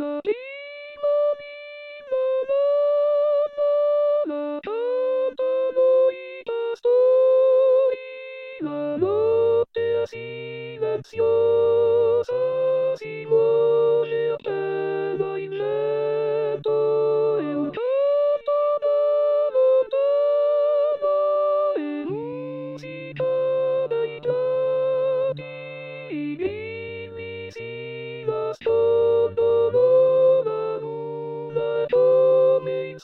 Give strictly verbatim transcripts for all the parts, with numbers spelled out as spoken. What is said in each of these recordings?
La prima viva la la cantano i pastori, la notte silenziosa si muove appena in letto e un canto da lontano e musica dai prati, i grilli si nascondono, la luna è come il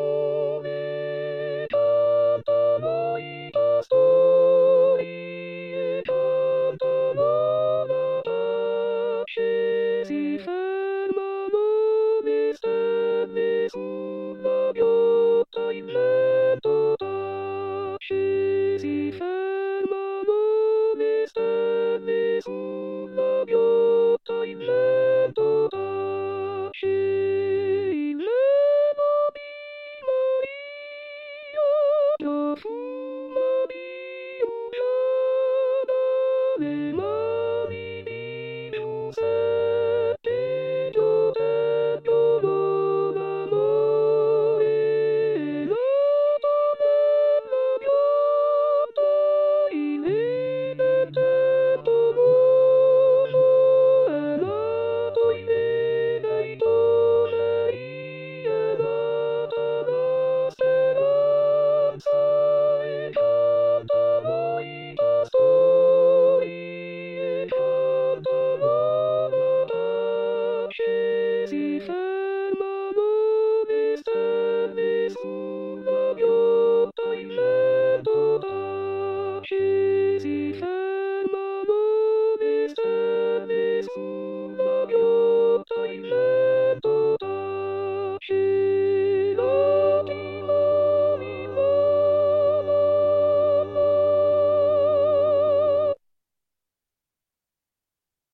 sole, cantano i pastori e cantano la pace, si fermano le stelle sulla piotta in letto tace, si fermano le stelle sulla piotta in letto tace, in leva di Maria profuma di Giuliana, le mani di Giuseppe proteggono l'amore, la donna bionda in inedetto mondo è nato in benedetto lei, è nata la speranza e cantano i pastori e cantano la pace, si fermano le stelle sulla piotta in letto tace, si fermano le stelle sulla